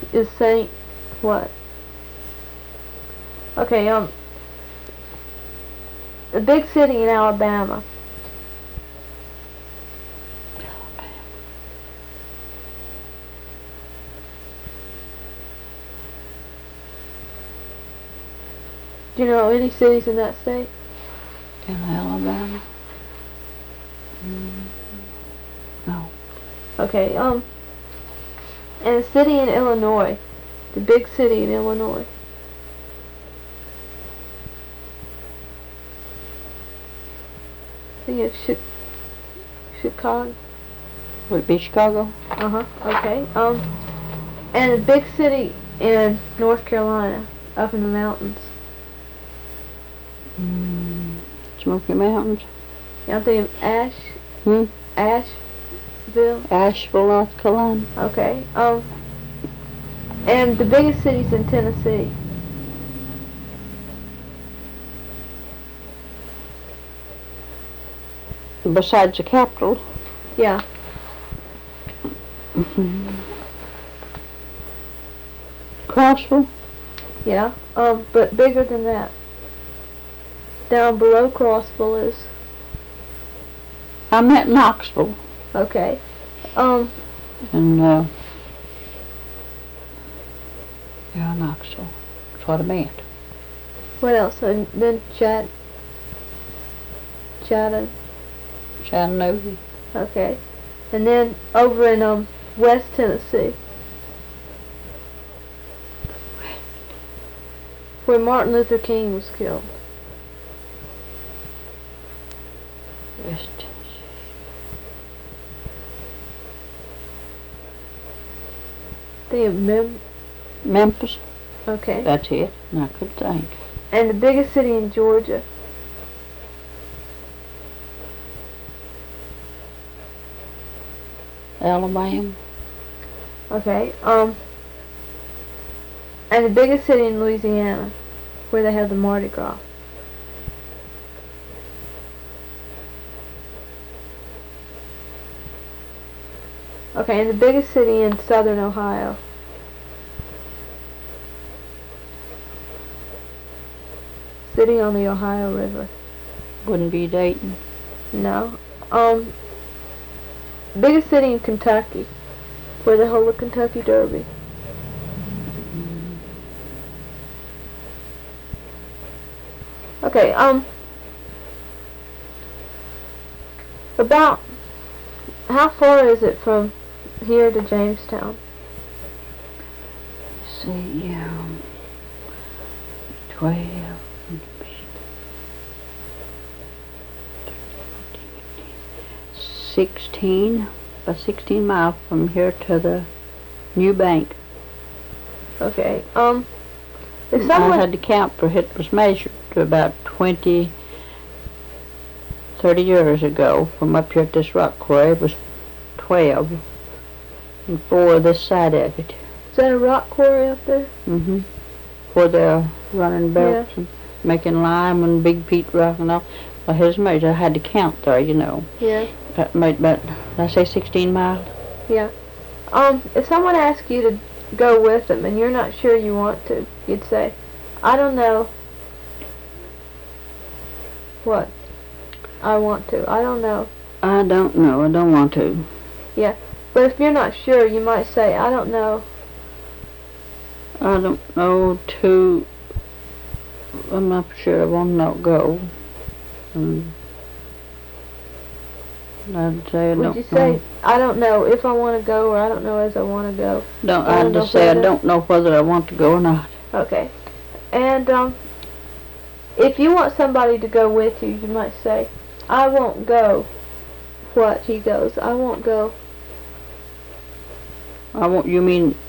is Saint what? Okay, the big city in Alabama. Do you know any cities in that state? In Alabama? No. Okay, and a city in Illinois. The big city in Illinois. I think it's Chicago. Would it be Chicago? Okay. And a big city in North Carolina, up in the mountains. Smoky Mountains? Yeah, I'm thinking Asheville. Asheville, North Carolina. Okay. And the biggest city's in Tennessee. Besides the capital? Yeah. Crossville? Yeah. But bigger than that. Down below Crossville is. I meant Knoxville. Okay. And, yeah, Knoxville. That's what I meant. What else? And then Chattanooga. Okay. And then over in West Tennessee, where Martin Luther King was killed. West The Memphis. Okay. That's it. I could think. And the biggest city in Georgia. Alabama. Okay. And the biggest city in Louisiana, where they have the Mardi Gras. Okay, and the biggest city in southern Ohio. City on the Ohio River. Wouldn't be Dayton. No. Biggest city in Kentucky, where they hold the Kentucky Derby. Okay, about how far is it from here to Jamestown? See, 12, 16, about 16 miles from here to the new bank. Okay, if someone I had to count for it was measured to about 20, 30 years ago from up here at this rock quarry. It was 12 and 4 this side of it. Is that a rock quarry up there? Mm-hmm. Where they're running belts and making lime and big peat rock and all. Well, his measure, I had to count there, you know. Yeah. That made about, did I say 16 miles? Yeah. If someone asks you to go with them and you're not sure you want to, you'd say, I don't know what I want to. I don't know. I don't know. I don't want to. Yeah. But if you're not sure, you might say, I don't know. I don't know to, I'm not sure I want to not go. I'd say I don't know. Would you say, I don't know if I want to go, or I don't know as I want to go? I'd just say I don't know whether I want to go or not. Okay. And, if you want somebody to go with you, you might say, I won't go. What? He goes, I won't go. You mean